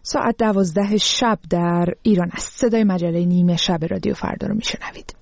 ساعت 12 شب در ایران است. صدای مجله نیمه شب رادیو فردا رو میشنوید.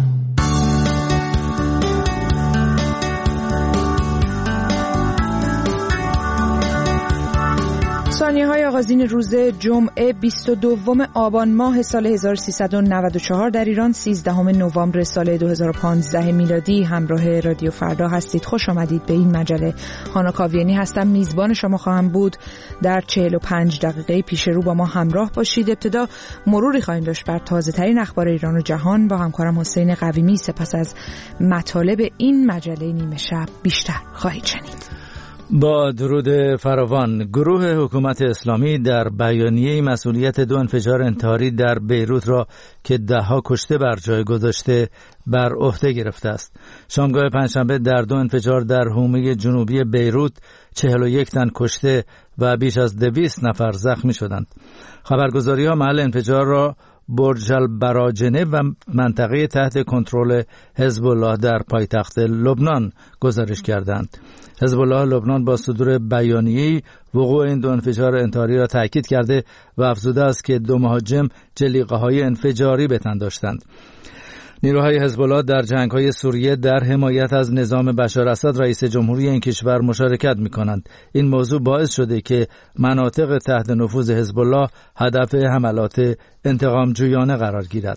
ثانیه‌های آغازین روز جمعه 22 آبان ماه سال 1394 در ایران، 13 نوامبر سال 2015 میلادی. همراه رادیو فردا هستید. خوش آمدید به این مجله. هانا کاویانی هستم، میزبان شما خواهم بود. در 45 دقیقه پیش رو با ما همراه باشید. ابتدا مروری خواهیم داشت بر تازه ترین اخبار ایران و جهان با همکارم حسین قویمی. سپس از مطالب این مجله نیمه شب بیشتر خواهید شنید. با درود فراوان، گروه حکومت اسلامی در بیانیه مسئولیت 2 انفجار انتحاری در بیروت را که 10 کشته بر جای گذاشته بر عهده گرفته است. شامگاه پنجشنبه در 2 انفجار در حومه جنوبی بیروت 41 تن کشته و بیش از 200 نفر زخمی شدند. خبرگزاری‌ها محل انفجار را برج البراجنه و منطقه تحت کنترل حزب الله در پایتخت لبنان گزارش کردند. حزب الله لبنان با صدور بیانیه‌ای وقوع این 2 انفجار انتحاری را تاکید کرده و افزوده است که 2 مهاجم جلیقه‌های انفجاری به تن داشتند. نیروهای حزب الله در جنگ‌های سوریه در حمایت از نظام بشار اسد رئیس جمهوری این کشور مشارکت می‌کنند. این موضوع باعث شده که مناطق تحت نفوذ حزب الله هدف حملات انتقام‌جویانه قرار گیرد.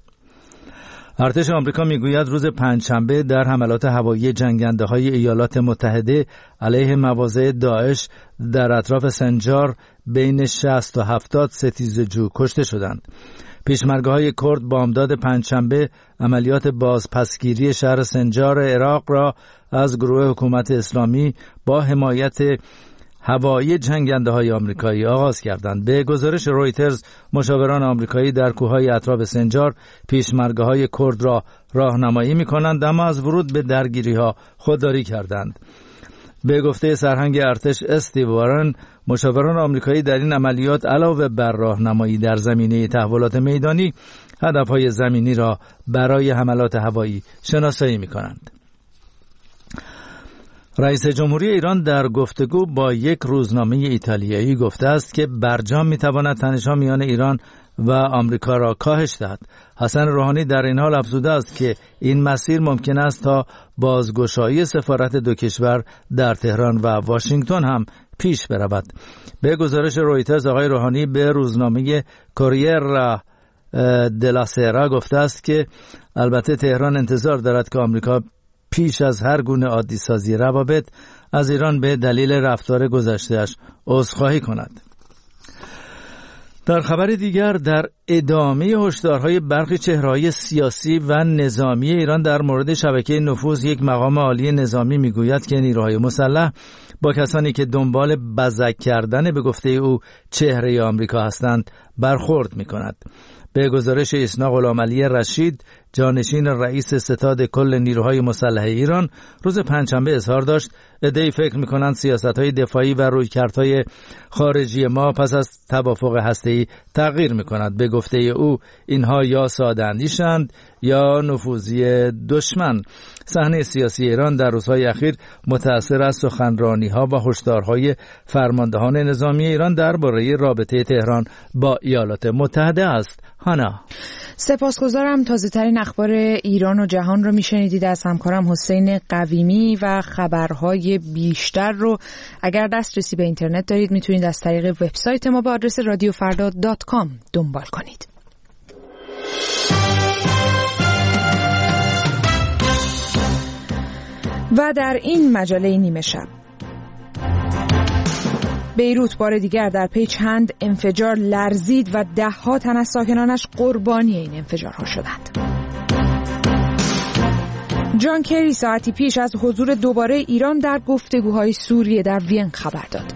ارتش آمریکا میگوید روز پنجشنبه در حملات هوایی جنگنده‌های ایالات متحده علیه مواضع داعش در اطراف سنجار بین 60 تا 70 ستیزجو کشته شدند. پیشمرگه‌های کرد بامداد پنجشنبه عملیات بازپسگیری شهر سنجار عراق را از گروه حکومت اسلامی با حمایت هوایی جنگنده‌های آمریکایی آغاز کردند. به گزارش رویترز، مشاوران آمریکایی در کوههای اطراف سنجار پیشمرگه‌های کرد را راهنمایی می‌کنند، اما از ورود به درگیری‌ها خودداری کردند. به گفته سرهنگ ارتش استیو وارن، مشاوران آمریکایی در این عملیات علاوه بر راهنمایی در زمینه تحولات میدانی، هدف‌های زمینی را برای حملات هوایی شناسایی می‌کنند. رئیس جمهوری ایران در گفتگو با یک روزنامه ایتالیایی گفته است که برجام می‌تواند تنش‌ها میان ایران و آمریکا را کاهش دهد. حسن روحانی در این حال افزوده است که این مسیر ممکن است تا بازگشایی سفارت 2 کشور در تهران و واشنگتن هم پیش برود. به گزارش رویترز، آقای روحانی به روزنامه کوریر دلا سرا گفته است که البته تهران انتظار دارد که آمریکا پیش از هر گونه عادی سازی روابط از ایران به دلیل رفتار گذشته‌اش عذرخواهی کند. در خبر دیگر، در ادامه هشدارهای برخی چهره‌های سیاسی و نظامی ایران در مورد شبکه نفوذ، یک مقام عالی نظامی میگوید که نیروهای مسلح با کسانی که دنبال بزک کردن به گفته او چهره آمریکا هستند برخورد می‌کند. به گزارش ایسنا غلامعلی رشید، جانشین رئیس ستاد کل نیروهای مسلح ایران، روز پنجشنبه اظهار داشت عده‌ای فکر می‌کنند سیاست‌های دفاعی و رویکردهای خارجی ما پس از توافق هسته‌ای تغییر می‌کند. به گفته او اینها یا ساده‌اندیشند یا نفوذی دشمن. صحنه سیاسی ایران در روزهای اخیر متأثر از سخنرانی‌ها و هشدارهای فرماندهان نظامی ایران درباره رابطه تهران با ایالات متحده است. هانا، سپاسگزارم. تازه ترین اخبار ایران و جهان رو میشنیدید از همکارم حسین قویمی و خبرهای بیشتر رو اگر دسترسی به اینترنت دارید میتونید از طریق وبسایت ما با آدرس radiofarda.com دنبال کنید. و در این مجله نیمه شب، بیروت بار دیگر در پی چند انفجار لرزید و 10 تن از ساکنانش قربانی این انفجارها شدند. جان کری ساعتی پیش از حضور دوباره ایران در گفتگوهای سوریه در وین خبر داد.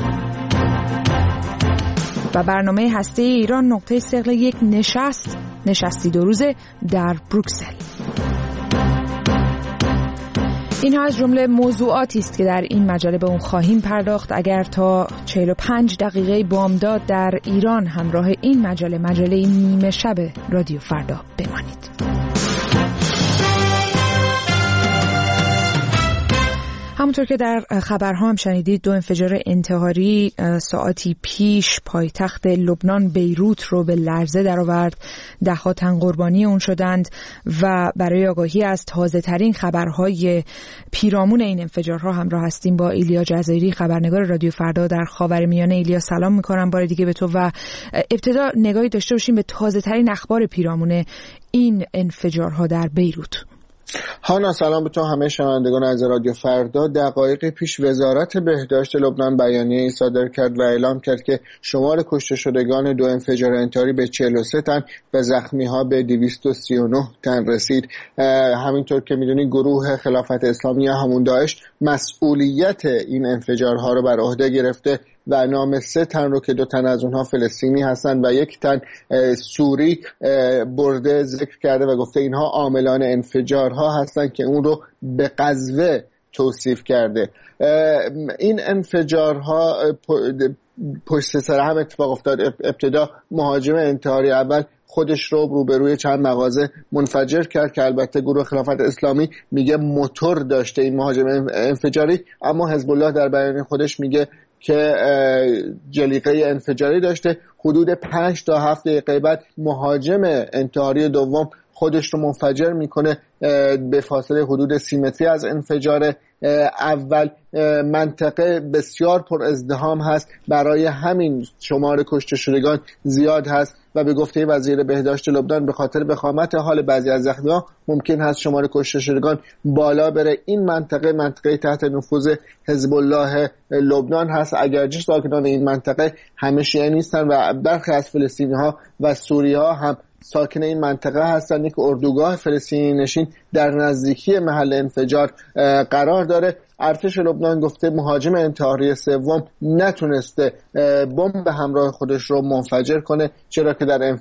و برنامه هسته ایران نقطه ثقل یک نشستی 2 روزه در بروکسل. اینها از جمله موضوعاتی است که در این مجله به اون خواهیم پرداخت. اگر تا 45 دقیقه بامداد در ایران همراه این مجله نیمه شب رادیو فردا بمانید. همونطور که در خبرها هم شنیدید 2 انفجار انتحاری ساعتی پیش پایتخت لبنان بیروت رو به لرزه درآورد. 10 تن قربانی اون شدند و برای آگاهی از تازه ترین خبرهای پیرامون این انفجارها همراه هستیم با ایلیا جزایری، خبرنگار رادیو فردا در خاورمیانه. ایلیا سلام میکنم بار دیگه به تو و ابتدا نگاهی داشته باشیم به تازه ترین اخبار پیرامون این انفجارها در بیروت. هانا سلام به تو همه شنوندگان از رادیو فردا. دقایق پیش وزارت بهداشت لبنان بیانیه‌ای صادر کرد و اعلام کرد که شمار کشته شدگان 2 انفجار انتحاری به 43 تن و زخمی‌ها به 239 تن رسید. همینطور که می‌دونید گروه خلافت اسلامی یا همون داعش مسئولیت این انفجارها رو بر عهده گرفته و نام 3 تن رو که 2 تن از اونها فلسطینی هستند و 1 تن سوری برده ذکر کرده و گفته اینها عاملان انفجارها هستند که اون رو به غزوه توصیف کرده. این انفجارها پشت سر هم اتفاق افتاد. ابتدا مهاجم انتحاری اول خودش رو روبروی چند مغازه منفجر کرد که البته گروه خلافت اسلامی میگه موتور داشته این مهاجم انفجاری، اما حزب الله در بیانیه خودش میگه که جلیقه انفجاری داشته. حدود 5 تا 7 دقیقه بعد مهاجم انتحاری دوم خودش رو منفجر میکنه به فاصله حدود 30 متری از انفجار اول. منطقه بسیار پر ازدحام هست، برای همین شمار کشته شدگان زیاد هست و به گفته وزیر بهداشت لبنان به خاطر وخامت حال بعضی از زخمی‌ها ممکن هست شمار کشته شدگان بالا بره. این منطقه تحت نفوذ حزب الله لبنان هست، اگرچه ساکنان این منطقه همه شیعه نیستن و برخی از فلسطینی‌ها و سوری‌ها هم ساکن این منطقه هستند. یک اردوگاه فلسطینی نشین در نزدیکی محل انفجار قرار داره. ارتش لبنان گفته مهاجم انتحاری سوم نتونسته بمب همراه خودش رو منفجر کنه، چرا که در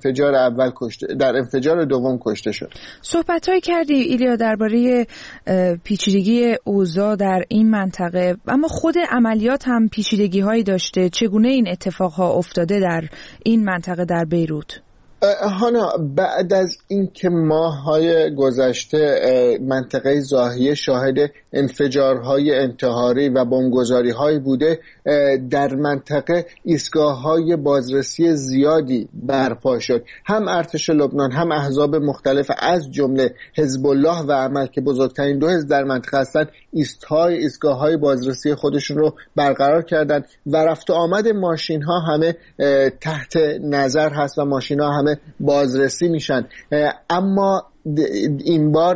انفجار دوم کشته شد. صحبت‌هایی کردی ایلیا درباره پیچیدگی اوضاع در این منطقه، اما خود عملیات هم پیچیدگی‌هایی داشته. چگونه این اتفاق‌ها افتاده در این منطقه در بیروت؟ هانا، بعد از اینکه ماه‌های گذشته منطقه زاهیه شاهد انفجارهای انتحاری و بمبگذاری‌های بوده، در منطقه ایستگاه‌های بازرسی زیادی برپا شد. هم ارتش لبنان هم احزاب مختلف از جمله حزب الله و عمل که بزرگترین 2 حزب در منطقه هستند ایستگاه‌های بازرسی خودشون رو برقرار کردند و رفت و آمد ماشین‌ها همه تحت نظر هست و ماشین‌ها همه بازرسی میشن. اما این بار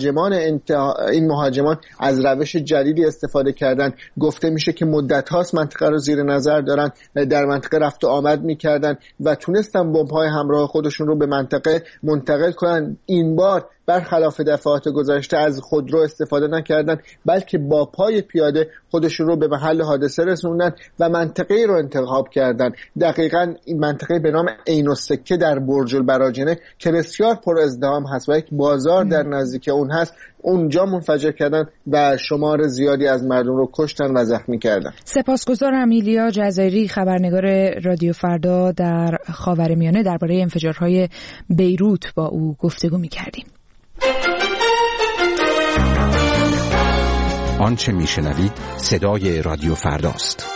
این مهاجمان از روش جدیدی استفاده کردن. گفته میشه که مدت هاست منطقه رو زیر نظر دارن، در منطقه رفت و آمد میکردن و تونستن بمب‌های همراه خودشون رو به منطقه منتقل کنن. این بار برخلاف دفعات گذشته از خودرو استفاده نکردن، بلکه با پای پیاده خودشون رو به محل حادثه رسوندن و منطقه‌ای رو انتخاب کردن. دقیقاً این منطقه به نام عین السکه در برج البراجنه که بسیار پر ازدحام هست و یک بازار در نزدیک اون هست، اونجا منفجر کردن و شمار زیادی از مردم رو کشتن و زخمی کردن. سپاسگزارم ایلیا جزایری، خبرنگار رادیو فردا در خاورمیانه. درباره انفجارهای بیروت با او گفتگو می‌کردیم. آنچه میشنوید صدای رادیو فرداست.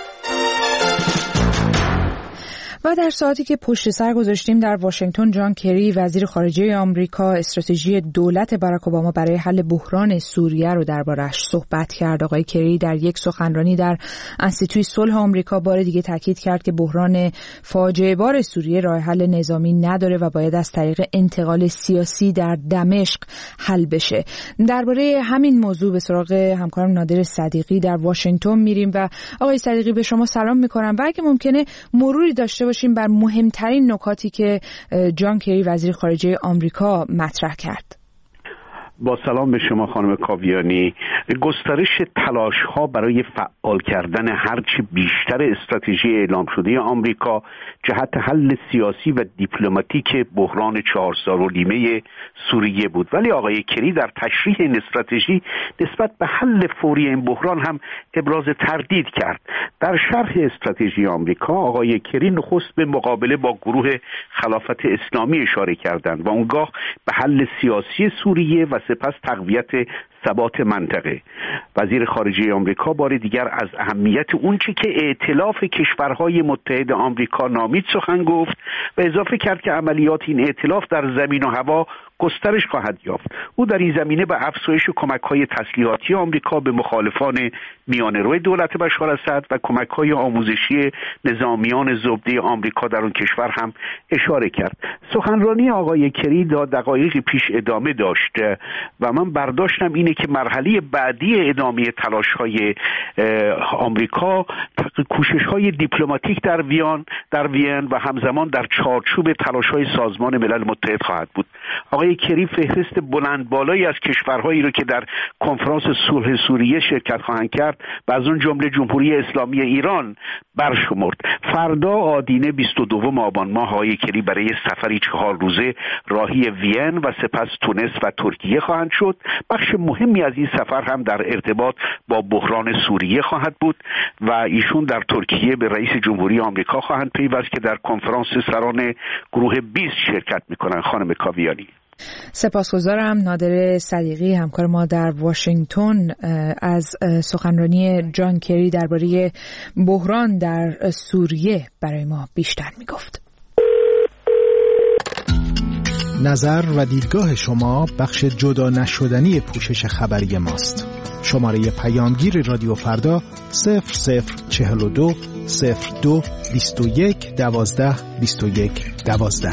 و در ساعتی که پشت سر گذاشتیم در واشنگتن، جان کری وزیر خارجه آمریکا استراتژی دولت باراک اوباما برای حل بحران سوریه رو درباره‌اش صحبت کرد. آقای کری در یک سخنرانی در انستیتوی صلح آمریکا بار دیگه تاکید کرد که بحران فاجعه بار سوریه راه حل نظامی نداره و باید از طریق انتقال سیاسی در دمشق حل بشه. درباره همین موضوع به سراغ همکارم نادر صدیقی در واشنگتن میریم و آقای صدیقی به شما سلام میکنم و اگه ممکنه مروری داشته باشیم بر مهمترین نکاتی که جان کری وزیر خارجه آمریکا مطرح کرد. با سلام به شما خانم کاویانی. گسترش تلاش‌ها برای فعال کردن هرچی بیشتر استراتژی اعلام شده آمریکا جهت حل سیاسی و دیپلماتیک بحران 4 سال و نیمه سوریه بود، ولی آقای کری در تشریح این استراتژی نسبت به حل فوری این بحران هم ابراز تردید کرد. در شرح استراتژی آمریکا آقای کری نخست به مقابله با گروه خلافت اسلامی اشاره کردند و اونگاه به حل سیاسی سوریه و سپس تقویت ثبات منطقه. وزیر خارجه آمریکا بار دیگر از اهمیت اونچه که ائتلاف کشورهای متحد آمریکا نامید سخن گفت و اضافه کرد که عملیات این ائتلاف در زمین و هوا گسترش خواهد یافت. او در این زمینه به افزایش کمک‌های تسلیحاتی آمریکا به مخالفان میانه‌رو دولت بشار اسد و کمک‌های آموزشی نظامیان زبده آمریکا در آن کشور هم اشاره کرد. سخنرانی آقای کری دقایقی پیش ادامه داشت و من برداشتم اینه که مرحله بعدی ادامه تلاش‌های آمریکا کوشش‌های دیپلماتیک در وین و همزمان در چارچوب تلاش‌های سازمان ملل متحد خواهد بود. آقای کری فهرست بلند بالایی از کشورهایی رو که در کنفرانس صلح سوریه شرکت خواهند کرد و از اون جمله جمهوری اسلامی ایران برشمرد. فردا آدینه 22 آبان ماه آقای کری برای سفری 4 روزه راهی وین و سپس تونس و ترکیه خواهند شد. بخش مهمی از این سفر هم در ارتباط با بحران سوریه خواهد بود و ایشون در ترکیه به رئیس جمهوری آمریکا خواهند پیوست که در کنفرانس سران گروه 20 شرکت میکنن. خانم کاویانی. سپاسگزارم. نادر صدیقی همکار ما در واشنگتن از سخنرانی جان کری درباره بحران در سوریه برای ما بیشتر میگفت. نظر و دیدگاه شما بخش جدا نشدنی پوشش خبری ماست. شماره پیامگیر رادیو فردا 0042 02 21 12 21 12.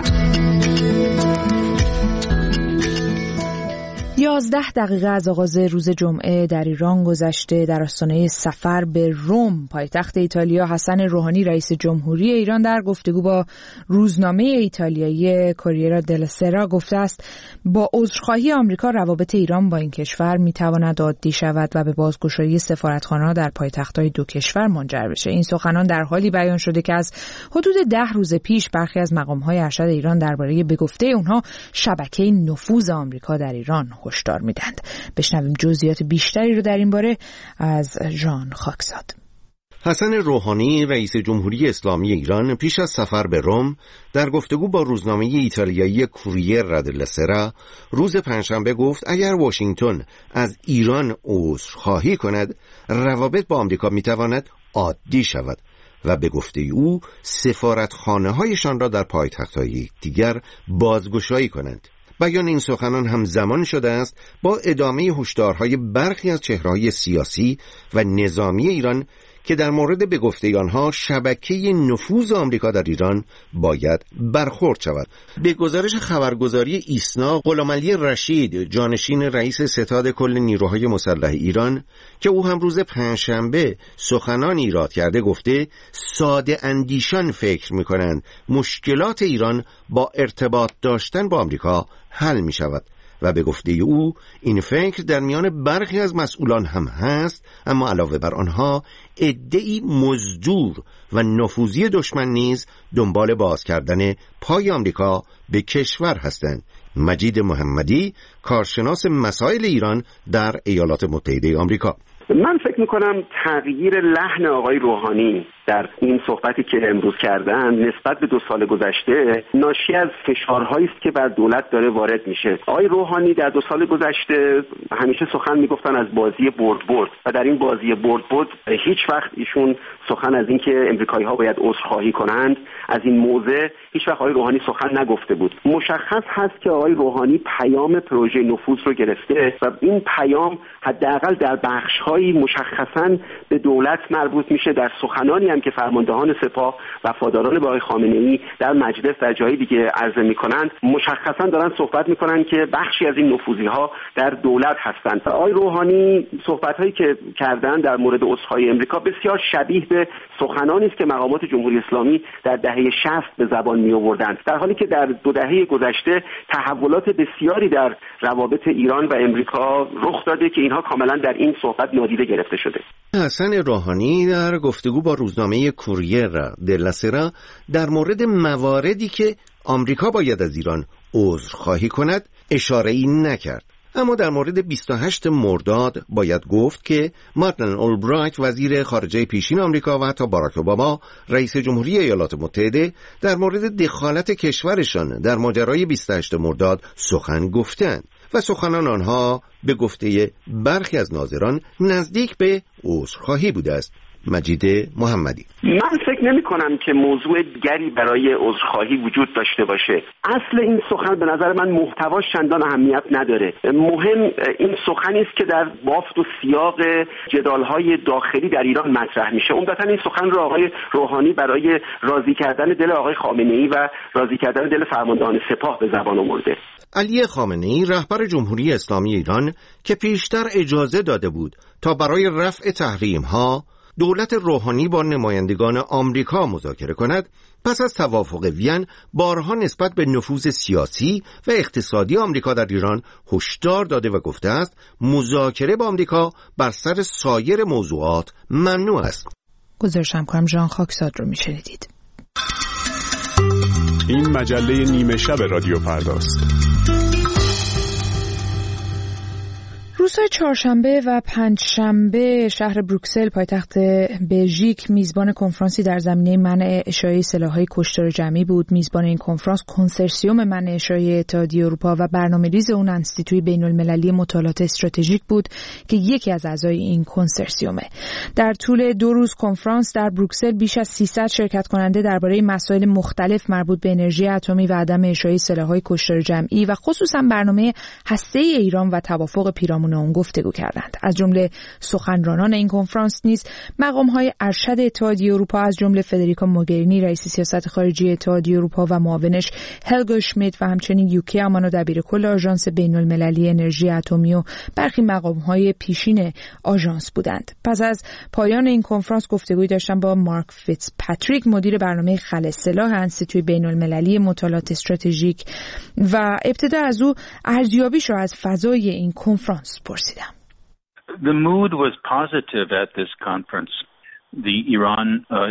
11 دقیقه از آغاز روز جمعه در ایران گذشته. در آستانه سفر به روم پایتخت ایتالیا، حسن روحانی رئیس جمهوری ایران در گفتگو با روزنامه ایتالیایی کوریرا دلا سرا گفته است با عذرخواهی آمریکا روابط ایران با این کشور میتواند عادی شود و به بازگشایی سفارتخانه‌ها در پایتخت‌های دو کشور منجر بشه. این سخنان در حالی بیان شده که از حدود 10 روز پیش برخی از مقام‌های ارشد ایران درباره به گفته اونها شبکه نفوذ آمریکا در ایران هشدار میدند. بشنویم جزئیات بیشتری رو در این باره از ژان خاکزاد. حسن روحانی رئیس جمهوری اسلامی ایران پیش از سفر به روم در گفتگو با روزنامه ایتالیایی کوریرا دلا سرا روز پنجشنبه گفت اگر واشنگتن از ایران عذرخواهی کند روابط با آمریکا میتواند عادی شود و به گفته او سفارتخانه‌هایشان را در پایتخت‌های دیگر بازگشایی کنند. بیان این سخنان همزمان شده است با ادامه هشدارهای برخی از چهره‌های سیاسی و نظامی ایران که در مورد به گفته آنها شبکه نفوذ آمریکا در ایران باید برخورد شود. به گزارش خبرگزاری ایسنا، غلامعلی رشید جانشین رئیس ستاد کل نیروهای مسلح ایران که او هم روز پنجشنبه سخنان ایراد کرده گفته ساده اندیشان فکر می‌کنند مشکلات ایران با ارتباط داشتن با آمریکا حل می شود و به گفته او این فکر در میان برخی از مسئولان هم هست، اما علاوه بر آنها عده‌ای مزدور و نفوذی دشمن نیز دنبال باز کردن پای آمریکا به کشور هستند. مجید محمدی، کارشناس مسائل ایران در ایالات متحده آمریکا: من فکر میکنم تغییر لحن آقای روحانی در این صحبتی که امروز کردن نسبت به 2 سال گذشته ناشی از فشارهایی است که بر دولت داره وارد میشه. آقای روحانی در 2 سال گذشته همیشه سخن میگفتن از بازی برد و در این بازی برد هیچ وقت ایشون سخن از این که امریکایی‌ها باید عذرخواهی کنند از این موضع هیچ وقت آقای روحانی سخن نگفته بود. مشخص هست که آقای روحانی پیام پروژه نفوذ رو گرفته و این پیام حداقل در بخش‌هایی مشخصاً به دولت مربوط میشه. در سخنانی هم که فرماندهان سپاه وفاداران به آقای خامنه‌ای در مجلس در جای دیگه عرضه میکنند مشخصاً دارن صحبت میکنن که بخشی از این نفوذی‌ها در دولت هستند. آقای روحانی صحبت‌هایی که کردن در مورد عذرخواهی امریکا بسیار شبیه به سخنانی است که مقامات جمهوری اسلامی در دهه 60 به زبان می‌آوردند، در حالی که در 2 دهه گذشته تحولات بسیاری در روابط ایران و امریکا رخ داده که اینها کاملا در این صحبت نادیده گرفته شده. حسن روحانی در گفتگو با روزنامه کوریرا دلا سرا در مورد مواردی که آمریکا باید از ایران عذرخواهی کند اشاره‌ای نکرد، اما در مورد 28 مرداد باید گفت که مادلن اولبرایت وزیر خارجه پیشین آمریکا و حتی باراک اوباما رئیس جمهوری ایالات متحده در مورد دخالت کشورشان در ماجرای 28 مرداد سخن گفتند و سخنان آنها به گفته برخی از ناظران نزدیک به عذرخواهی بوده است. مجید محمدی: من فکر نمی کنم که موضوع دیگری برای عذرخواهی وجود داشته باشه. اصل این سخن به نظر من محتواش چندان اهمیت نداره. مهم این سخنی است که در بافت و سیاق جدال‌های داخلی در ایران مطرح میشه. عمدتاً این سخن رو آقای روحانی برای راضی کردن دل آقای خامنه‌ای و راضی کردن دل فرماندهان سپاه به زبان آورده. علی خامنه‌ای رهبر جمهوری اسلامی ایران که پیشتر اجازه داده بود تا برای رفع تحریم‌ها دولت روحانی با نمایندگان آمریکا مذاکره کند، پس از توافق وین بارها نسبت به نفوذ سیاسی و اقتصادی آمریکا در ایران هشدار داده و گفته است مذاکره با آمریکا بر سر سایر موضوعات ممنوع است. گزارش همکارم ژان خاکزاد رو میشنیدید. این مجله نیمه شب رادیو فرداست. روزهای چهارشنبه و پنجشنبه شهر بروکسل پایتخت بلژیک میزبان کنفرانسی در زمینه منع اشاعه سلاح‌های کشتار جمعی بود. میزبان این کنفرانس کنسرسیوم منع اشاعه اتحادیه اروپا و برنامه‌ریز اون انستیتوی بین‌المللی مطالعات استراتژیک بود که یکی از اعضای این کنسرسیومه. در طول 2 روز کنفرانس در بروکسل بیش از 300 شرکت کننده درباره مسائل مختلف مربوط به انرژی اتمی و عدم اشاعه سلاح‌های کشتار جمعی و خصوصا برنامه هسته‌ای ایران و توافق پیرامون اون گفتگو کردند. از جمله سخنرانان این کنفرانس نیز مقام‌های ارشد اتحادیه اروپا از جمله فدریکا موگرینی رئیس سیاست خارجی اتحادیه اروپا و معاونش هلگا شمیت و همچنین یوکی امانو دبیرکل آژانس بین‌المللی انرژی اتمی و برخی مقام‌های پیشین آژانس بودند. پس از پایان این کنفرانس گفتگویی داشتم با مارک فیتزپاتریک مدیر برنامه خل سلاح انستیتوی بین‌المللی مطالعات استراتژیک و ابتدا از او ارزیابیش را از فضای این کنفرانس پرسیدم. The mood was positive at this conference. The Iran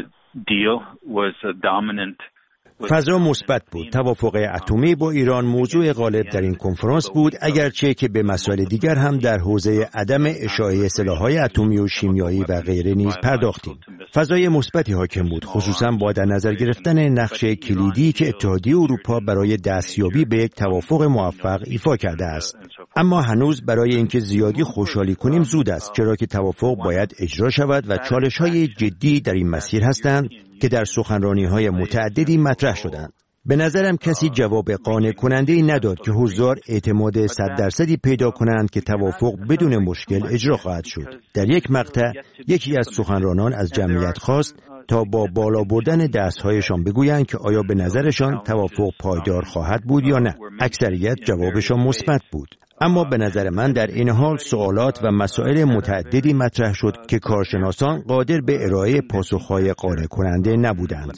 deal was a dominant. فضا مثبت بود. توافق اتمی با ایران موضوع غالب در این کنفرانس بود، اگرچه که به مسائل دیگر هم در حوزه عدم اشاعه سلاح‌های اتمی و شیمیایی و غیره نیز پرداختیم. فضای مثبتی حاکم بود، خصوصا با در نظر گرفتن نقش کلیدی که اتحادیه اروپا برای دستیابی به یک توافق موفق ایفا کرده است. اما هنوز برای اینکه زیادی خوشحالی کنیم زود است، چرا که توافق باید اجرا شود و چالش‌های جدی در این مسیر هستند که در سخنرانی‌های متعددی مطرح شدند. به نظرم کسی جواب قانع کننده‌ای نداد که حضار اعتماد 100% پیدا کنند که توافق بدون مشکل اجرا خواهد شد. در یک مقطع یکی از سخنرانان از جمعیت خواست تا با بالا بردن دست‌هایشان بگویند که آیا به نظرشان توافق پایدار خواهد بود یا نه. اکثریت جوابشان مثبت بود. اما به نظر من در این حال سوالات و مسائل متعددی مطرح شد که کارشناسان قادر به ارائه پاسخ‌های قانع کننده نبودند.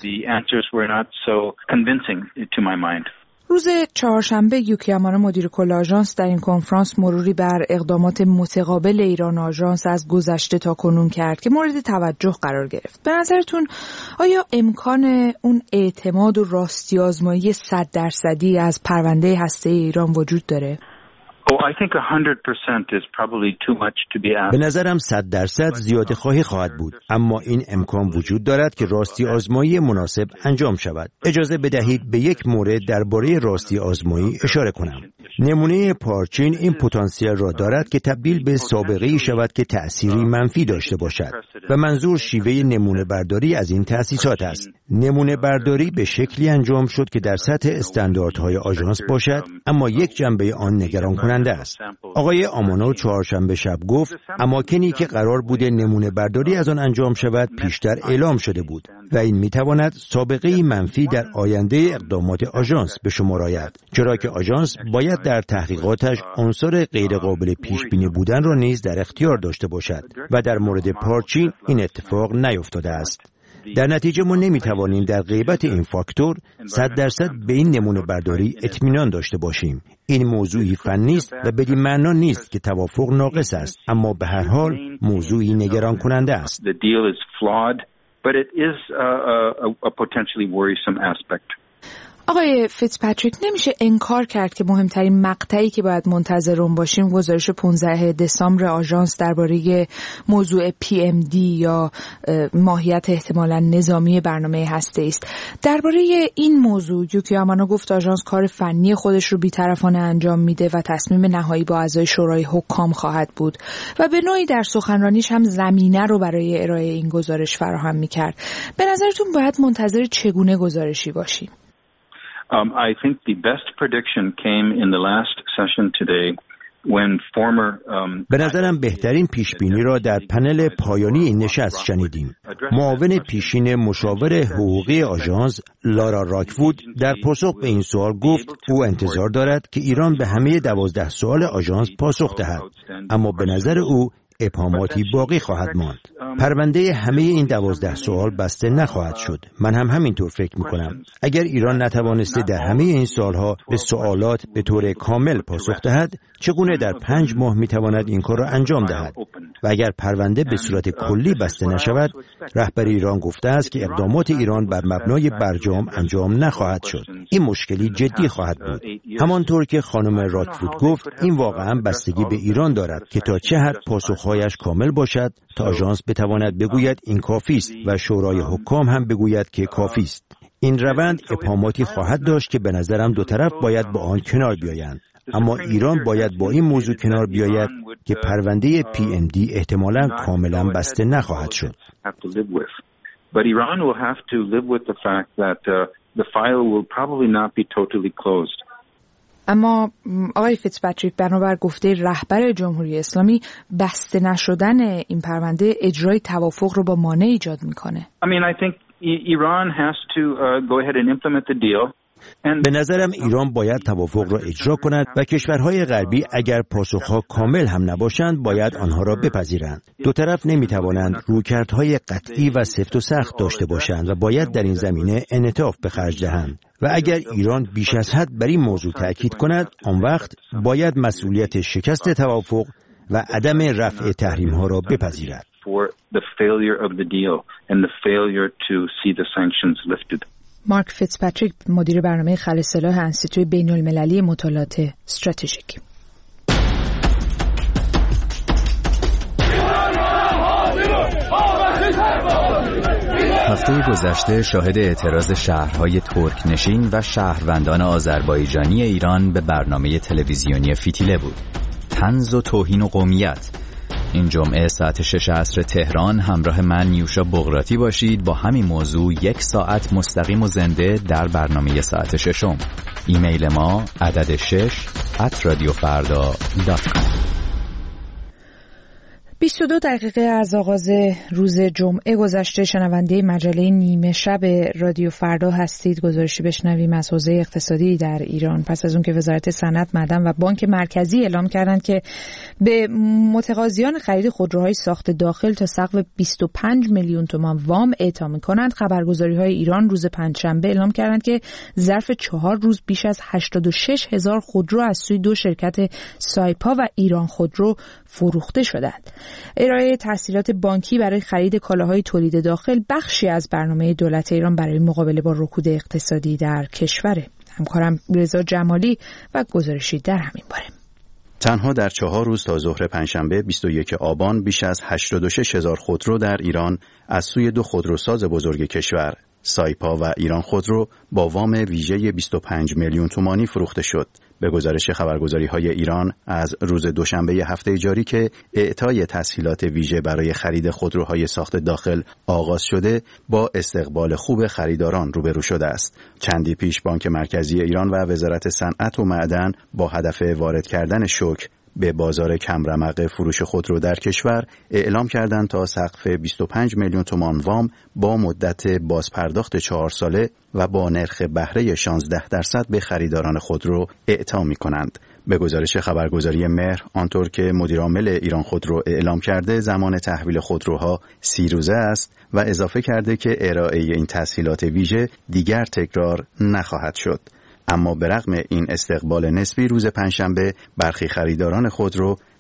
روز چهارشنبه یوکی امانو مدیر کل آژانس در این کنفرانس مروری بر اقدامات متقابل ایران آژانس از گذشته تا کنون کرد که مورد توجه قرار گرفت. به نظرتون آیا امکان اون اعتماد و راستی آزمایی 100% از پرونده هسته ایران وجود داره؟ به نظرم 100% زیاده خواهد بود، اما این امکان وجود دارد که راستی آزمایی مناسب انجام شود. اجازه بدهید به یک مورد درباره راستی آزمایی اشاره کنم. نمونه پارچین این پتانسیل را دارد که تبدیل به سابقه‌ای شود که تأثیری منفی داشته باشد و منظور شیوه نمونه برداری از این تأسیسات است. نمونه برداری به شکلی انجام شد که در سطح استانداردهای آژانس باشد، اما یک جنبه آن نگران کننده است. آقای آمانو چهارشنبه شب گفت اماکنی که قرار بوده نمونه برداری از آن انجام شود پیشتر اعلام شده بود و این میتواند سابقه منفی در آینده اقدامات آژانس به شمار آید، چرا که آژانس باید در تحقیقاتش عنصر غیرقابل پیش بینی بودن را نیز در اختیار داشته باشد و در مورد پارچین این اتفاق نیفتاده است. در نتیجه ما نمیتوانیم در غیبت این فاکتور 100% به این نمونه برداری اطمینان داشته باشیم. این موضوعی فنی است و بدین معنا نیست که توافق ناقص است، اما به هر حال موضوعی نگران کننده است. آقای فیتزپاتریک، نمیشه انکار کرد که مهمترین مقطعی که باید منتظر اون باشیم گزارش 15 دسامبر آژانس درباره موضوع PMD یا ماهیت احتمالاً نظامی برنامه هسته‌ای است. درباره این موضوع یوکی یامانا گفت آژانس کار فنی خودش رو بی‌طرفانه انجام میده و تصمیم نهایی با اعضای شورای حکام خواهد بود و به نوعی در سخنرانیش هم زمینه رو برای ارائه این گزارش فراهم می‌کرد. به نظرتون باید منتظر چگونه گزارشی باشیم؟ I think the best prediction came in the last session today when former به نظرم بهترین پیشبینی را در پنل پایانی این نشست شنیدیم. معاون پیشین مشاور حقوقی آژانس لارا راکوود در پاسخ به این سوال گفت او انتظار دارد که ایران به همه 12 سوال آژانس پاسخ دهد، اما به نظر او ابهاماتی باقی خواهد ماند. پرونده همه این 12 سوال بسته نخواهد شد. من هم همینطور فکر میکنم. اگر ایران نتوانسته در همه این سالها به سوالات به طور کامل پاسخ دهد، چگونه در 5 ماه میتواند این کار را انجام دهد؟ و اگر پرونده به صورت کلی بسته نشود، رهبر ایران گفته است که اقدامات ایران بر مبنای برجام انجام نخواهد شد. این مشکلی جدی خواهد بود. همانطور که خانم راکوود گفت، این واقعا بستگی به ایران دارد که تا چه حد پاسخهایش کامل باشد تا آژانس بتواند بگوید این کافی است و شورای حکام هم بگوید که کافی است. این روند ابهاماتی خواهد داشت که به نظرم دو طرف باید با آن کنار بیایند. اما ایران باید با این موضوع کنار بیاید که پرونده PMD احتمالاً کاملا بسته نخواهد شد. But Iran will have to live with the fact that the file will probably not be totally closed. اما آقای فیتزپاتریک، بنابر گفته رهبر جمهوری اسلامی، بسته نشدن این پرونده اجرای توافق رو با مانع ایجاد میکنه. I mean, I think Iran has to go ahead and implement the deal. به نظرم ایران باید توافق را اجرا کند و کشورهای غربی اگر پاسخها کامل هم نباشند باید آنها را بپذیرند. دو طرف نمیتوانند رویکردهای قطعی و سفت و سخت داشته باشند و باید در این زمینه انعطاف به خرج دهند. و اگر ایران بیش از حد بر این موضوع تأکید کند، آن وقت باید مسئولیت شکست توافق و عدم رفع تحریم‌ها را بپذیرد. مارک فیتزپاتریک، مدیر برنامه خل سلاح انستیتوی بین‌المللی مطالعات استراتژیک. هفته گذشته شاهد اعتراض شهرهای ترک نشین و شهروندان آذربایجانی ایران به برنامه تلویزیونی فتیله بود. طنز و توهین و قومیت. این جمعه ساعت 6 عصر تهران همراه من نیوشا بغراتی باشید با همین موضوع 1 ساعت مستقیم و زنده در برنامه ساعت 6. ایمیل ما عدد 6@radiofarda.com. 22 دقیقه از آغاز روز جمعه گذشته. شنونده مجله نیمه شب رادیو فردا هستید. گزارشی بشنویم از حوزه اقتصادی در ایران. پس از اون که وزارت صنعت، معدن و بانک مرکزی اعلام کردند که به متقاضیان خرید خودروهای ساخت داخل تا سقف 25 میلیون تومان وام اعطا می‌کنند، خبرگزاری‌های ایران روز پنجشنبه اعلام کردند که ظرف 4 روز بیش از 86,000 خودرو از سوی 2 شرکت سایپا و ایران خودرو فروخته شدند. ارائه تسهیلات بانکی برای خرید کالاهای تولید داخل بخشی از برنامه دولت ایران برای مقابله با رکود اقتصادی در کشوره. همکارم رضا جمالی و گزارشی در همین باره. تنها در 4 روز تا ظهر پنجشنبه 21 آبان بیش از 86,000 خودرو در ایران از سوی 2 خودروساز بزرگ کشور، سایپا و ایران خودرو، با وام ویژه 25 میلیون تومانی فروخته شد. به گزارش خبرگزاری‌های ایران از روز دوشنبه هفته جاری که اعطای تسهیلات ویژه برای خرید خودروهای ساخت داخل آغاز شده، با استقبال خوب خریداران روبرو شده است. چندی پیش بانک مرکزی ایران و وزارت صنعت و معدن با هدف وارد کردن شوک به بازار کمرمق فروش خودرو در کشور اعلام کردند تا سقف 25 میلیون تومان وام با مدت بازپرداخت 4 ساله و با نرخ بهره 16% به خریداران خودرو اعطا می‌کنند. به گزارش خبرگزاری مهر، آنطور که مدیرعامل ایران خودرو اعلام کرده، زمان تحویل خودروها 30 روزه است و اضافه کرده که ارائه این تسهیلات ویژه دیگر تکرار نخواهد شد. اما به رغم این استقبال نسبی، روز پنجشنبه برخی خریداران خودرو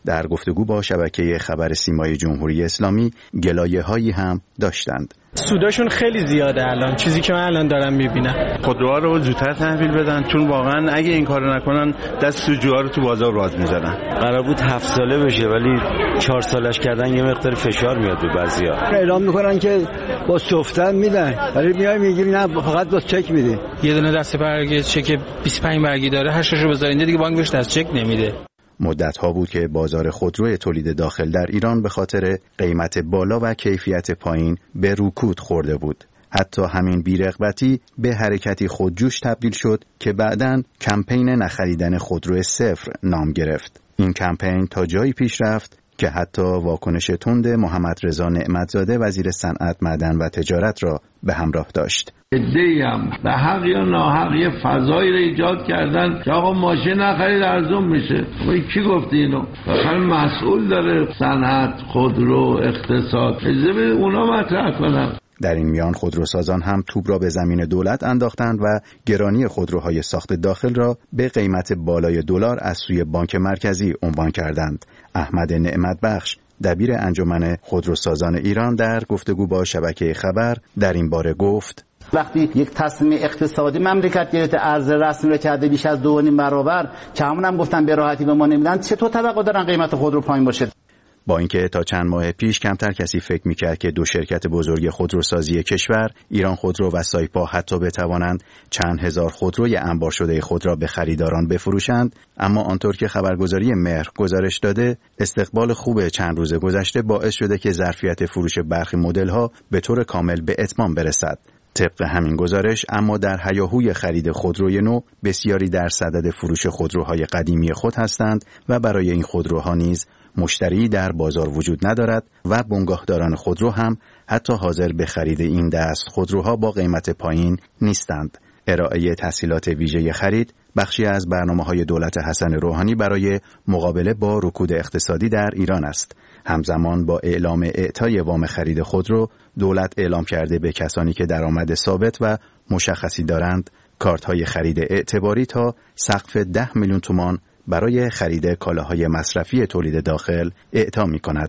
در گفتگو با شبکه خبر سیمای جمهوری اسلامی گلایه‌هایی هم داشتند. سوداشون خیلی زیاده الان، چیزی که من الان دارم میبینم. خودروها رو زودتر تحویل بدن، چون واقعا اگه این کارو نکنن دست سوجوها رو تو بازار راز میزنن. قرار بود 7 ساله بشه ولی 4 سالش کردن یه مقدار فشار میاد به بعضیا. اعلام میکنن که با سفتن میدن ولی میای میگیم نه فقط با چک میدی. یه دونه دسته برگ چک 25 برگی داره، 8 تاشو بذارین دیگه بانک بهش دست چک نمیده. مدت‌ها بود که بازار خودرو تولید داخل در ایران به خاطر قیمت بالا و کیفیت پایین به رکود خورده بود. حتی همین بی‌رغبتی به حرکتی خودجوش تبدیل شد که بعداً کمپین نخریدن خودرو صفر نام گرفت. این کمپین تا جایی پیش رفت که حتی واکنش تند محمد رضا نعمتزاده وزیر صنعت، معدن و تجارت را به همراه داشت. ادعی هم به حق یا ناحق یه فضایی را ایجاد کردن که آقا ماشین نخرید ارزون میشه. کی گفته اینو؟ فقط مسئول داره صنعت، خودرو، اقتصاد. اجازه بده اونا مطرح کنن. در این میان خودروسازان هم توپ را به زمین دولت انداختند و گرانی خودروهای ساخت داخل را به قیمت بالای دلار از سوی بانک مرکزی عنوان کردند. احمد نعمتبخش، دبیر انجمن خودروسازان ایران، در گفتگو با شبکه خبر در این باره گفت: وقتی یک تصمیم اقتصادی مملکت گرفته، ارز رسمی رو کرده بیش از 2.5 برابر، که همون هم گفتن به راحتی به ما نمیدن، چطور توقع دارن قیمت خودرو پایین باشه؟ با اینکه تا چند ماه پیش کمتر کسی فکر می‌کرد که دو شرکت بزرگ خودروسازی کشور، ایران خودرو و سایپا، حتی بتوانند چند هزار خودروی انبار شده خود را به خریداران بفروشند، اما آنطور که خبرگزاری مهر گزارش داده، استقبال خوب چند روز گذشته باعث شده که ظرفیت فروش برخی مدل‌ها به طور کامل به اتمام برسد. طبق همین گزارش اما در هیاهوی خرید خودروی نو، بسیاری در صدد فروش خودروهای قدیمی خود هستند و برای این خودروها نیز مشتری در بازار وجود ندارد و بنگاهداران خودرو هم حتی حاضر به خرید این دست خودروها با قیمت پایین نیستند. ارائه تسهیلات ویژه خرید بخشی از برنامه‌های دولت حسن روحانی برای مقابله با رکود اقتصادی در ایران است. همزمان با اعلام اعطای وام خرید خودرو، دولت اعلام کرده به کسانی که درآمد ثابت و مشخصی دارند، کارت‌های خرید اعتباری تا سقف 10 میلیون تومان برای خرید کالاهای مصرفی تولید داخل اعطا می‌کند.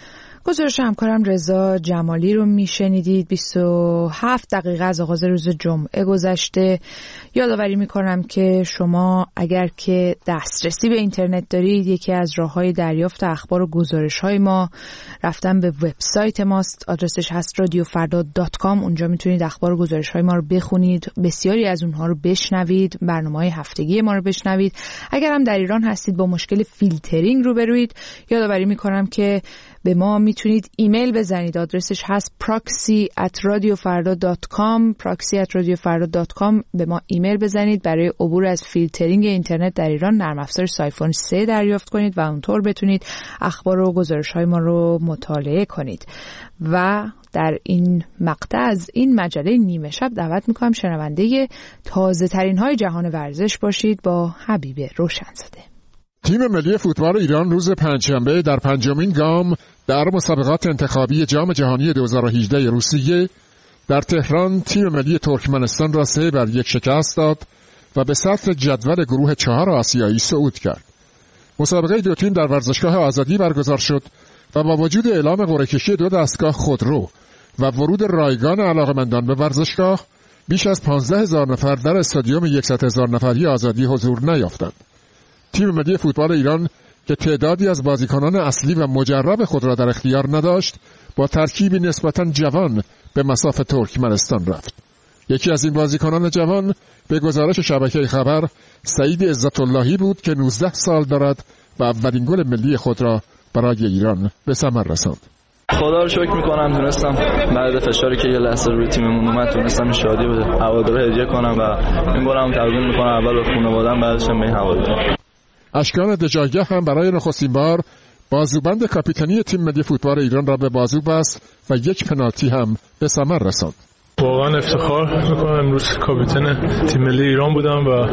گزارش همکارم رضا جمالی رو میشنیدید. 27 دقیقه از آغاز روز جمعه گذشته. یادآوری میکنم که شما اگر که دسترسی به اینترنت دارید، یکی از راه‌های دریافت اخبار و گزارش‌های ما رفتن به وبسایت ماست. آدرسش هست radiofarda.com. اونجا میتونید اخبار و گزارش‌های ما رو بخونید، بسیاری از اونها رو بشنوید، برنامه‌های هفتگی ما رو بشنوید. اگر هم در ایران هستید با مشکل فیلترینگ روبروید، یادآوری میکنم که به ما میتونید ایمیل بزنید. آدرسش هست proxy@radiofarda.com. proxy@radiofarda.com. به ما ایمیل بزنید برای عبور از فیلترینگ اینترنت در ایران. نرم افزار سایفون 3 دریافت کنید و اونطور بتونید اخبار و گزارش‌های ما رو مطالعه کنید. و در این مقطع از این مجله نیمه شب دعوت میکنم شنونده تازه ترین های جهان ورزش باشید با حبیب روشنزاده. تیم ملی فوتبال ایران روز پنجشنبه در 5مین گام در مسابقات انتخابی جام جهانی 2018 روسیه در تهران تیم ملی ترکمنستان را 3-1 شکست داد و به سطح جدول گروه 4 آسیایی صعود کرد. مسابقه دو تیم در ورزشگاه آزادی برگزار شد و با وجود اعلام قرعه‌کشی 2 دستگاه خودرو و ورود رایگان علاقه‌مندان به ورزشگاه، بیش از 15,000 نفر در استادیوم 100,000 نفری آزادی حضور نیافتند. تیم ملی فوتبال ایران که تعدادی از بازیکنان اصلی و مجرب خود را در اختیار نداشت، با ترکیبی نسبتاً جوان به مصاف ترکمنستان رفت. یکی از این بازیکنان جوان به گزارش شبکه خبر سعید عزت‌اللهی بود که 19 سال دارد و اولین گل ملی خود را برای ایران به ثمر رساند. خدا رو شکر میکنم تونستم بعد فشاری که یه لحظه روی تیممون اومد تونستم شادی به هوادارا هدیه کنم و این گلم تقدیم میکنم اول به خانواده‌ام، بعدش هم به هوادارا. اشکان دژایه هم برای نخستین بار بازوبند کاپیتانی تیم ملی فوتبال ایران را به بازو بست و 1 پنالتی هم به ثمر رساند. واقعا افتخار میکنم امروز کاپیتان تیم ملی ایران بودم و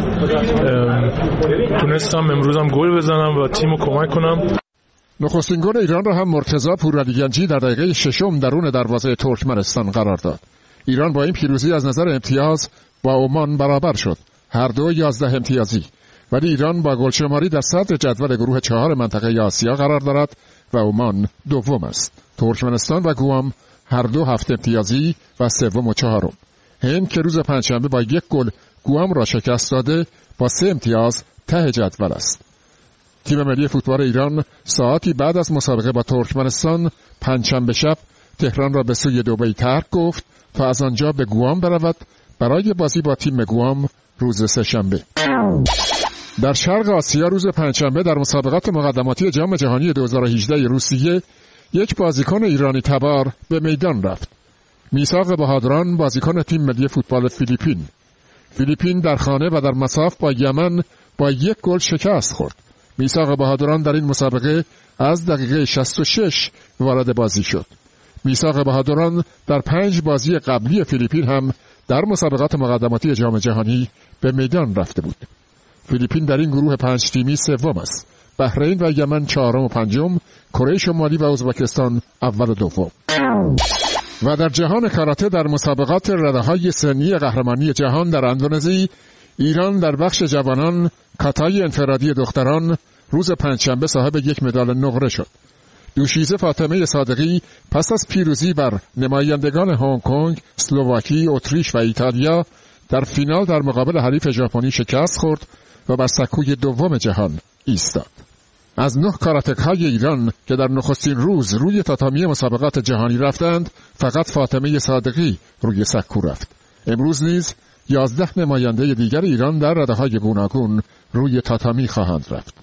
تونستم امروزم گل بزنم و تیمو کمک کنم. نخستین گل ایران را هم مرتضی پورعلیگنجی در دقیقه 6 درون دروازه ترکمنستان قرار داد. ایران با این پیروزی از نظر امتیاز با عمان برابر شد، هر دو 11 امتیازی، ولی ایران با گلشماری در صدر جدول گروه 4 منطقه آسیا قرار دارد و عمان دوم است. ترکمنستان و گوام هر دو 7 امتیازی و سوم و چهارم. هند که روز پنجشنبه با 1 گل گوام را شکست داده با 3 امتیاز ته جدول است. تیم ملی فوتبال ایران ساعتی بعد از مسابقه با ترکمنستان پنجشنبه شب تهران را به سوی دبی ترک گفت تا از آنجا به گوام برود برای بازی با تیم گوام روز سه‌شنبه. در شرق آسیا روز پنجشنبه در مسابقات مقدماتی جام جهانی 2018 روسیه یک بازیکن ایرانی تبار به میدان رفت. میثاق بهادران بازیکن تیم ملی فوتبال فیلیپین در خانه و در مصاف با یمن با 1 گل شکست خورد. میثاق بهادران در این مسابقه از دقیقه 66 وارد بازی شد. میثاق بهادران در 5 بازی قبلی فیلیپین هم در مسابقات مقدماتی جام جهانی به میدان رفته بود. فیلیپین در این گروه 5 تیمی سوم است. بحرین و یمن چهارم و پنجم، کره شمالی و ازبکستان اول و دوم. و در جهان کاراته در مسابقات رده‌های سنی قهرمانی جهان در اندونزی، ایران در بخش جوانان کاتای انفرادی دختران روز پنجشنبه صاحب 1 مدال نقره شد. دوشیزه فاطمه صادقی پس از پیروزی بر نمایندگان هنگ کنگ، اسلواکی، اتریش و ایتالیا در فینال در مقابل حریف ژاپنی شکست خورد و بر سکوی دوم جهان ایستاد. از 9 کاراتک‌های ایران که در نخستین روز روی تاتامی مسابقات جهانی رفتند، فقط فاطمه صادقی روی سکو رفت. امروز نیز 11 نماینده دیگر ایران در رده‌های گوناگون روی تاتامی خواهند رفت.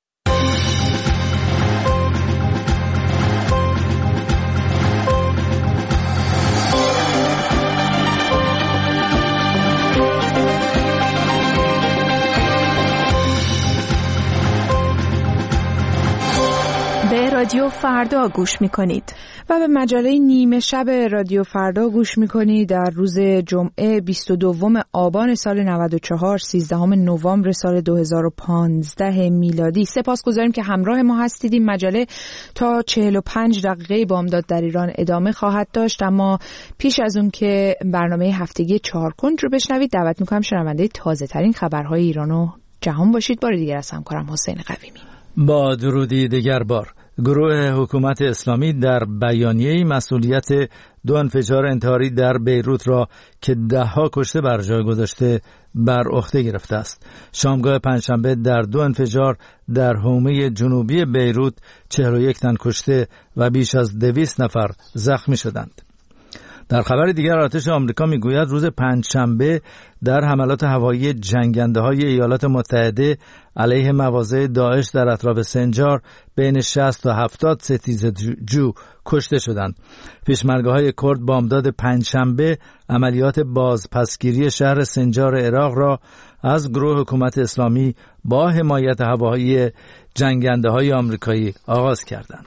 رادیو فردا گوش میکنید و به مجله نیمه شب رادیو فردا گوش میکنید. در روز جمعه 22 آبان سال 94 13 نوامبر سال 2015 میلادی. سپاسگزاریم که همراه ما هستید. این مجله تا 45 دقیقه بامداد در ایران ادامه خواهد داشت، اما پیش از اون که برنامه هفتگی 4 کنج رو بشنوید دعوت میکنم شنونده تازه ترین خبرهای ایران و جهان باشید. بار دیگر از همکارم حسین قویمی. با درودی دیگر بار، گروه حکومت اسلامی در بیانیه‌ای مسئولیت 2 انفجار انتحاری در بیروت را که 10 کشته بر جای گذاشته بر عهده گرفته است. شامگاه پنجشنبه در 2 انفجار در حومه جنوبی بیروت 41 تن کشته و بیش از 200 نفر زخمی شدند. در خبر دیگر ارتش آمریکا میگوید روز پنجشنبه در حملات هوایی جنگنده‌های ایالات متحده علیه مواضع داعش در اطراف سنجار بین 60 تا 70 ستیزجو کشته شدند. پیشمرگه‌های کرد بامداد پنجشنبه عملیات بازپسگیری شهر سنجار عراق را از گروه حکومت اسلامی با حمایت هوایی جنگنده‌های آمریکایی آغاز کردند.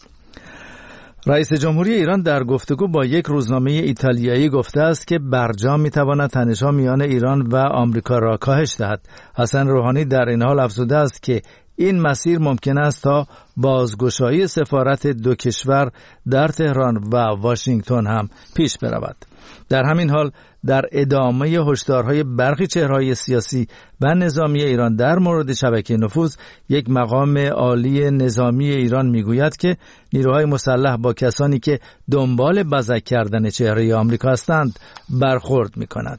رئیس جمهوری ایران در گفتگو با یک روزنامه ایتالیایی گفته است که برجام میتواند تنش‌ها میان ایران و آمریکا را کاهش دهد. حسن روحانی در این حال افزوده است که این مسیر ممکن است تا بازگشایی سفارت 2 کشور در تهران و واشنگتن هم پیش برود. در همین حال در ادامه هشدارهای برخی چهره‌های سیاسی و نظامی ایران در مورد شبکه نفوذ، یک مقام عالی نظامی ایران میگوید که نیروهای مسلح با کسانی که دنبال بزک کردن چهره آمریکا هستند برخورد می‌کند.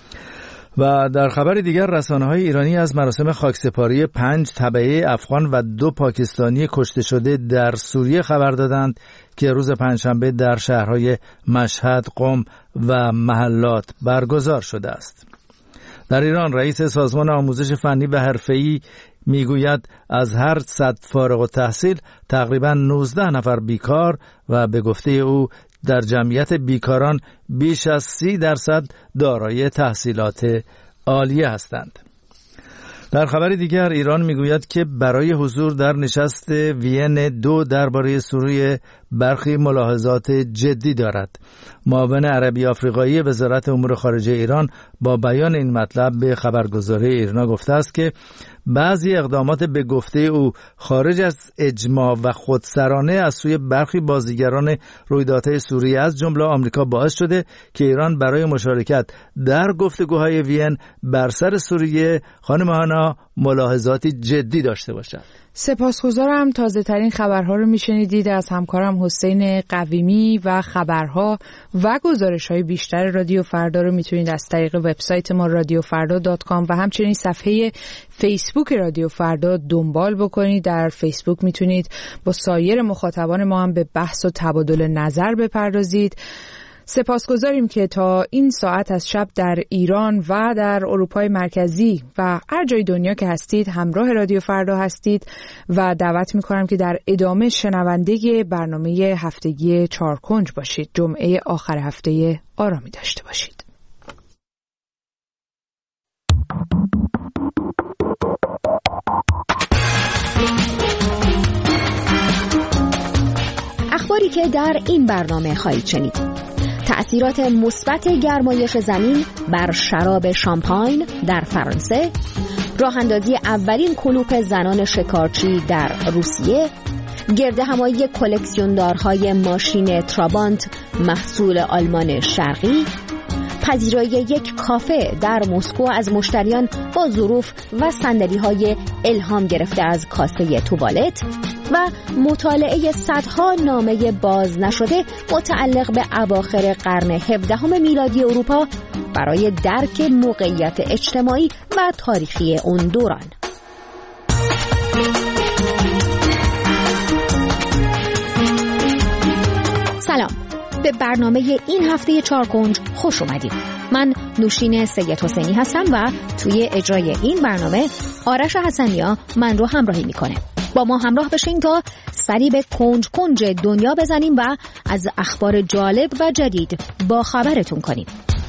و در خبر دیگر رسانه‌های ایرانی از مراسم خاکسپاری 5 تبعه افغان و 2 پاکستانی کشته شده در سوریه خبر دادند که روز پنجشنبه در شهرهای مشهد، قم و محلات برگزار شده است. در ایران رئیس سازمان آموزش فنی و حرفه‌ای میگوید از هر 100 فارغ التحصیل تقریباً 19 نفر بیکار و به گفته او در جمعیت بیکاران بیش از 30% دارای تحصیلات عالیه هستند. در خبر دیگر ایران میگوید که برای حضور در نشست وین 2 درباره سوریه برخی ملاحظات جدی دارد. معاون عربی آفریقایی وزارت امور خارجه ایران با بیان این مطلب به خبرگزاری ایرنا گفته است که بعضی اقدامات به گفته او خارج از اجماع و خودسرانه از سوی برخی بازیگران رویدادهای سوریه از جمله آمریکا باعث شده که ایران برای مشارکت در گفتگوهای وین بر سر سوریه خانم هانا ملاحظاتی جدی داشته باشد. سپاسگزارم. تازه ترین خبرها رو میشنیدید از همکارم حسین قویمی و خبرها و گزارش‌های بیشتر رادیو فردا رو میتونید از طریق وبسایت ما radiofrda.com و همچنین صفحه فیسبوک رادیو فردا دنبال بکنید. در فیسبوک میتونید با سایر مخاطبان ما هم به بحث و تبادل نظر بپردازید. سپاسگزاریم که تا این ساعت از شب در ایران و در اروپای مرکزی و هر جای دنیا که هستید همراه رادیو فردا هستید و دعوت میکنم که در ادامه شنونده برنامه هفتگی چارکنج باشید. جمعه آخر هفته آرامی داشته باشید. اخباری که در این برنامه خواهید شنید: تأثیرات مثبت گرمایش زمین بر شراب شامپاین در فرانسه، راه‌اندازی اولین کلوپ زنان شکارچی در روسیه، گردهمایی کلکسیوندارهای ماشین ترابانت محصول آلمان شرقی، پذیرایی یک کافه در مسکو از مشتریان با ظروف و صندلی‌های الهام گرفته از کاسه توالت و مطالعه صدها نامه باز نشده متعلق به اواخر قرن 17 میلادی اروپا برای درک موقعیت اجتماعی و تاریخی اون دوران. سلام، به برنامه این هفته چارکنج خوش اومدید. من نوشین سید حسینی هستم و توی اجرای این برنامه آرش حسنیا من رو همراهی میکنه. با ما همراه بشین تا سری به کنج کنج دنیا بزنیم و از اخبار جالب و جدید با خبرتون کنیم.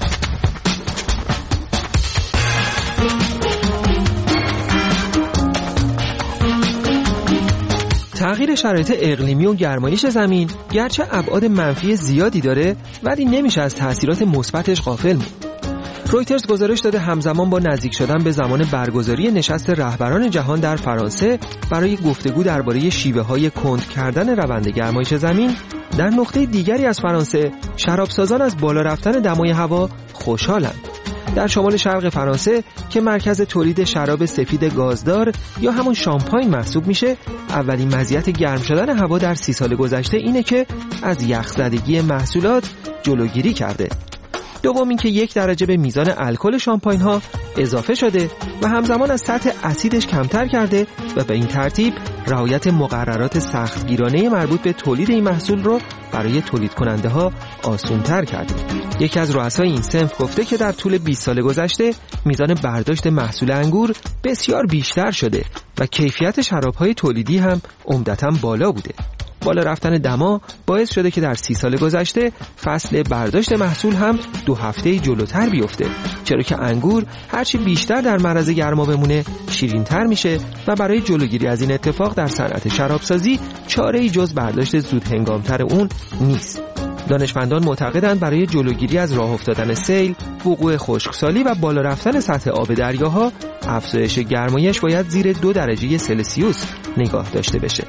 تغییر شرایط اقلیمی و گرمایش زمین گرچه ابعاد منفی زیادی داره ولی نمیشه از تأثیرات مثبتش غافل موند. رویترز گزارش داده همزمان با نزدیک شدن به زمان برگزاری نشست رهبران جهان در فرانسه برای گفتگو درباره شیوه‌های کند کردن روند گرمایش زمین، در نقطه دیگری از فرانسه شرابسازان از بالا رفتن دمای هوا خوشحالند. در شمال شرق فرانسه که مرکز تولید شراب سفید گازدار یا همون شامپاین محسوب میشه، اولین مزیت گرم شدن هوا در 30 سال گذشته اینه که از یخزدگی محصولات جلوگیری کرده. دوم این که 1 درجه به میزان الکل شامپاین ها اضافه شده و همزمان از سطح اسیدش کمتر کرده و به این ترتیب رعایت مقررات سختگیرانه مربوط به تولید این محصول رو برای تولید کننده ها آسان‌تر کرده. یکی از رؤسای این صنف گفته که در طول 20 سال گذشته میزان برداشت محصول انگور بسیار بیشتر شده و کیفیت شراب‌های تولیدی هم عمدتاً بالا بوده. بالا رفتن دما باعث شده که در 30 سال گذشته فصل برداشت محصول هم 2 هفته جلوتر بیفته، چرا که انگور هرچی بیشتر در معرض گرما بمونه شیرین‌تر میشه و برای جلوگیری از این اتفاق در صنعت شرابسازی چاره‌ای جز برداشت زود هنگامتر اون نیست. دانشمندان معتقدند برای جلوگیری از راه افتادن سیل، وقوع خشکسالی و بالا رفتن سطح آب دریاها، افزایش گرمایش باید زیر 2 درجه سلسیوس نگاه داشته بشه.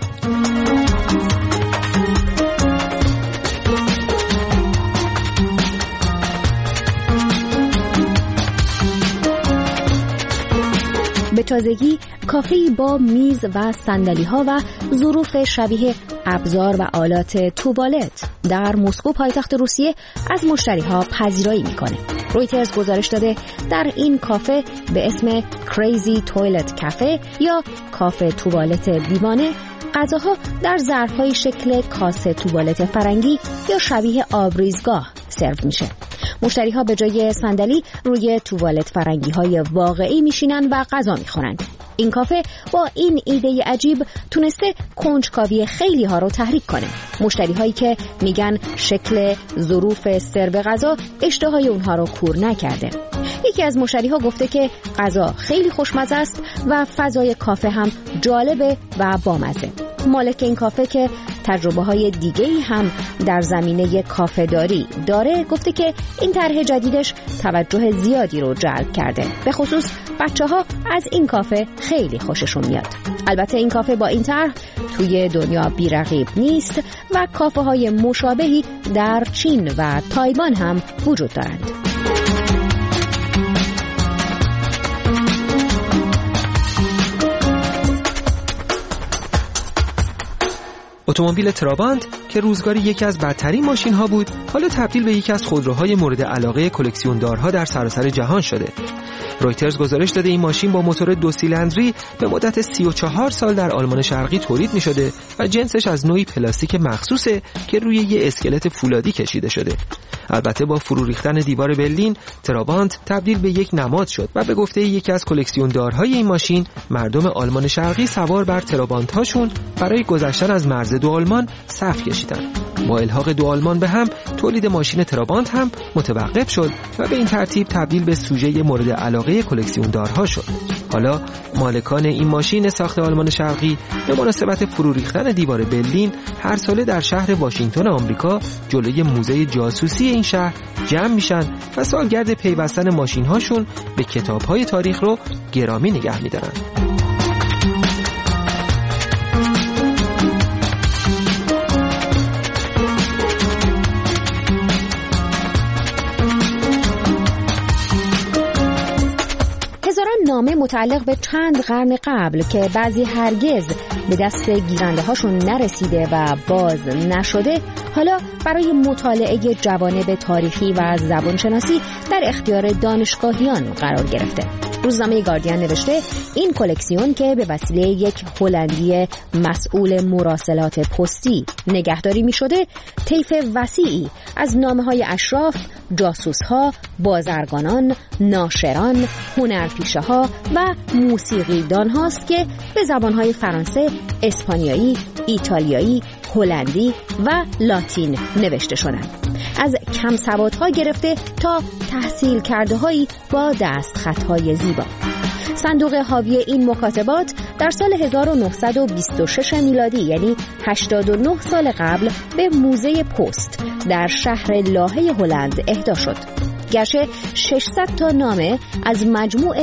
به تازگی کافه‌ای با میز و صندلی‌ها و ظروف شبیه ابزار و آلات توالت در مسکو پایتخت روسیه از مشتری‌ها پذیرایی می‌کنه. رویترز گزارش داده در این کافه به اسم کریزی توالت کافه یا کافه توالت دیوانه غذاها در ظرف‌های شکل کاسه توالت فرنگی یا شبیه آبریزگاه سرو میشه. مشتری‌ها به جای صندلی روی توالت فرنگی‌های واقعی میشینن و غذا میخورن. این کافه با این ایده عجیب تونسته کنجکاوی خیلی ها رو تحریک کنه. مشتری هایی که میگن شکل ظروف سرو غذا اشتهای اونها رو کور نکرده. یکی از مشتری ها گفته که غذا خیلی خوشمزه است و فضای کافه هم جالبه و بامزه. مالک این کافه که تجربه های دیگه‌ای هم در زمینه کافه داری داره گفته که این طرح جدیدش توجه زیادی رو جلب کرده، به خصوص بچه‌ها از این کافه خیلی خوششون میاد. البته این کافه با این طرح توی دنیا بی‌رقیب نیست و کافه‌های مشابهی در چین و تایوان هم وجود دارند. اتومبیل ترابانت که روزگاری یکی از بدترین ماشین‌ها بود، حالا تبدیل به یکی از خودروهای مورد علاقه کلکسیوندارها در سراسر جهان شده. رویترز گزارش داده این ماشین با موتور 2 سیلندری به مدت 34 سال در آلمان شرقی تولید می‌شده و جنسش از نوعی پلاستیک مخصوصه که روی یه اسکلت فولادی کشیده شده. البته با فرو ریختن دیوار برلین، ترابانت تبدیل به یک نماد شد و به گفته یکی از کلکسیوندارهای این ماشین، مردم آلمان شرقی سوار بر ترابانت‌هاشون برای گذشتن از مرز دو آلمان صف کشیدن. با الحاق دو آلمان به هم، تولید ماشین ترابانت هم متوقف شد و به این ترتیب تبدیل به سوژه مورد علاقه کلکسیوندارها شد. حالا مالکان این ماشین ساخت آلمان شرقی به مناسبت فرو ریختن دیوار برلین هر ساله در شهر واشنگتن آمریکا جلوی موزه جاسوسی این شهر جمع میشن و سالگرد پیوستن ماشین‌هاشون به کتاب‌های تاریخ رو گرامی نگه می‌دارن. نامه متعلق به چند قرن قبل که بعضی هرگز به دست گیرنده هاشون نرسیده و باز نشده، حالا برای مطالعه جوانب تاریخی و زبانشناسی در اختیار دانشگاهیان قرار گرفته. روزنامه گاردین نوشته این کلکسیون که به وسیله یک هلندی مسئول مراسلات پستی نگهداری می شده، طیف وسیعی از نامه‌های اشراف، جاسوس‌ها، بازرگانان، ناشران، هنرپیشه‌ها و موسیقیدان هاست که به زبان‌های فرانسه، اسپانیایی، ایتالیایی، هلندی و لاتین نوشته شدند. از کم سوادها گرفته تا تحصیل کرده‌هایی با دستخطهای زیبا. صندوق حاوی این مکاتبات در سال 1926 میلادی، یعنی 89 سال قبل، به موزه پست در شهر لاهه هلند اهدا شد. گرچه 600 تا نامه از مجموع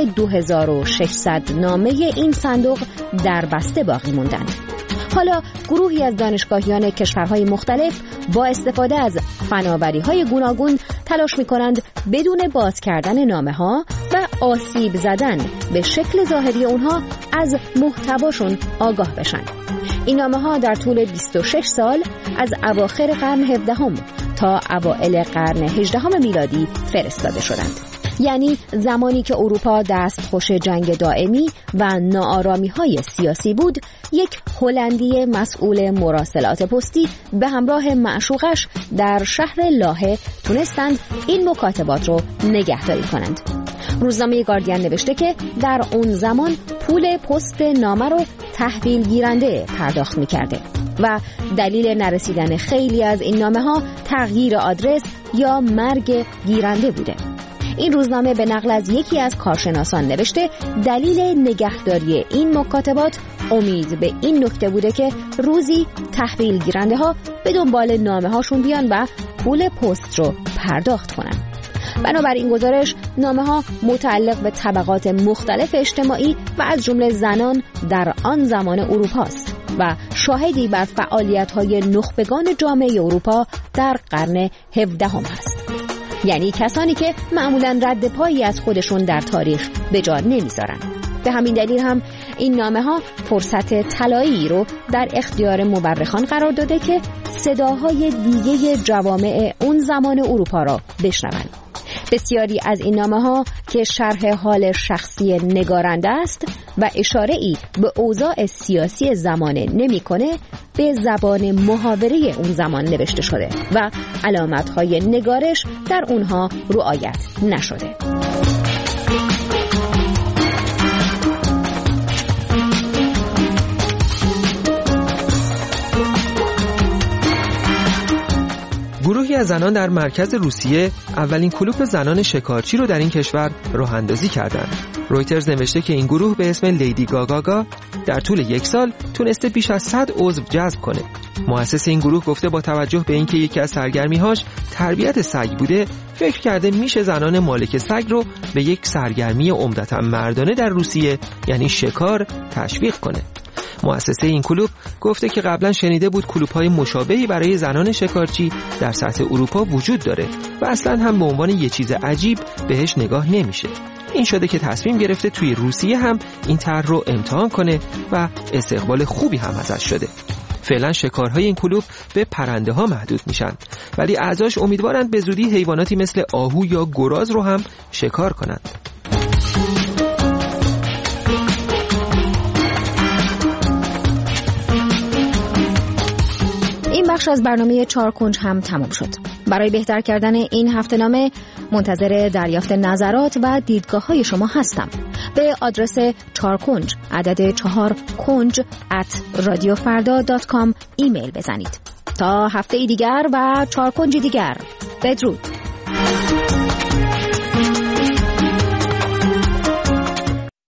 2600 نامه این صندوق در بسته باقی موندند. حالا گروهی از دانشگاهیان کشورهای مختلف با استفاده از فناوری‌های گوناگون تلاش می‌کنند بدون باز کردن نامه‌ها و آسیب زدن به شکل ظاهری اونها از محتواشون آگاه بشن. این نامه‌ها در طول 26 سال از اواخر قرن 17 تا اوائل قرن 18 میلادی فرستاده شدند. یعنی زمانی که اروپا دستخوش جنگ دائمی و ناآرامی‌های سیاسی بود، یک هلندی مسئول مراسلات پستی به همراه معشوقش در شهر لاهه تونستند این مکاتبات رو نگهداری کنند. روزنامه گاردین نوشته که در اون زمان پول پست نامه رو تحویل گیرنده پرداخت می‌کرده و دلیل نرسیدن خیلی از این نامه‌ها تغییر آدرس یا مرگ گیرنده بوده. این روزنامه به نقل از یکی از کارشناسان نوشته دلیل نگهداری این مکاتبات امید به این نکته بوده که روزی تحویل گیرنده ها به دنبال نامه هاشون بیان و پول پست رو پرداخت کنن. بنابراین گزارش نامه ها متعلق به طبقات مختلف اجتماعی و از جمله زنان در آن زمان اروپا است و شاهدی بر فعالیت های نخبگان جامعه اروپا در قرن 17 است. یعنی کسانی که معمولاً رد پایی از خودشون در تاریخ به جا نمیذارن. به همین دلیل هم این نامه ها فرصت طلایی رو در اختیار مورخان قرار داده که صداهای دیگه جوامع اون زمان اروپا را بشنوند. بسیاری از این نامه ها که شرح حال شخصی نگارنده است و اشاره‌ای به اوضاع سیاسی زمانه نمی‌کنه، به زبان محاوره اون زمان نوشته شده و علامت‌های نگارش در اونها رعایت نشده. گروهی از زنان در مرکز روسیه اولین کلوپ زنان شکارچی رو در این کشور راه اندازی کردند. رویترز نوشته که این گروه به اسم لیدی گاگاگا در طول یک سال تونسته بیش از 100 عضو جذب کنه. مؤسس این گروه گفته با توجه به اینکه یکی از سرگرمی‌هاش تربیت سگ بوده، فکر کرده میشه زنان مالک سگ رو به یک سرگرمی عمدتاً مردانه در روسیه یعنی شکار تشویق کنه. مؤسسه این کلوب گفته که قبلا شنیده بود کلوب‌های مشابهی برای زنان شکارچی در سطح اروپا وجود داره و اصلاً هم به عنوان یه چیز عجیب بهش نگاه نمیشه. این شده که تصمیم گرفته توی روسیه هم این طرح رو امتحان کنه و استقبال خوبی هم ازش شده. فعلا شکارهای این کلوب به پرنده ها محدود میشن، ولی اعضاش امیدوارند به زودی حیواناتی مثل آهو یا گراز رو هم شکار کنند. این بخش از برنامه 4 کنج هم تمام شد. برای بهتر کردن این هفته‌نامه منتظر دریافت نظرات و دیدگاه‌های شما هستم. به آدرس 4 کنج عدد 4 کنج @radiofarda.com ایمیل بزنید. تا هفته دیگر و 4 کنج دیگر، بدرود.